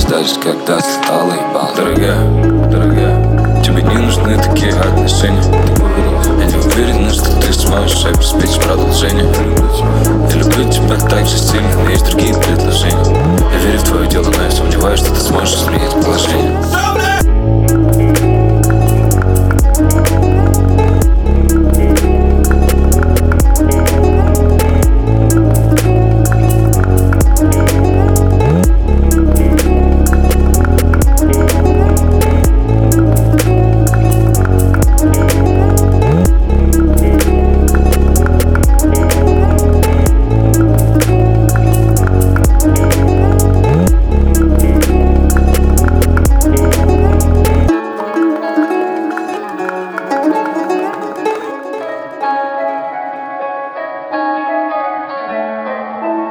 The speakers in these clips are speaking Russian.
ждать, когда стало ебал. Дорогая, тебе не нужны такие отношения. Я не уверен, что ты сможешь обеспечить продолжение. Я люблю тебя так же сильно, но есть другие предложения. Я верю в твое дело, но я сомневаюсь, что ты сможешь изменить положение.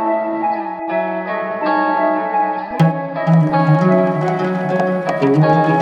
Thank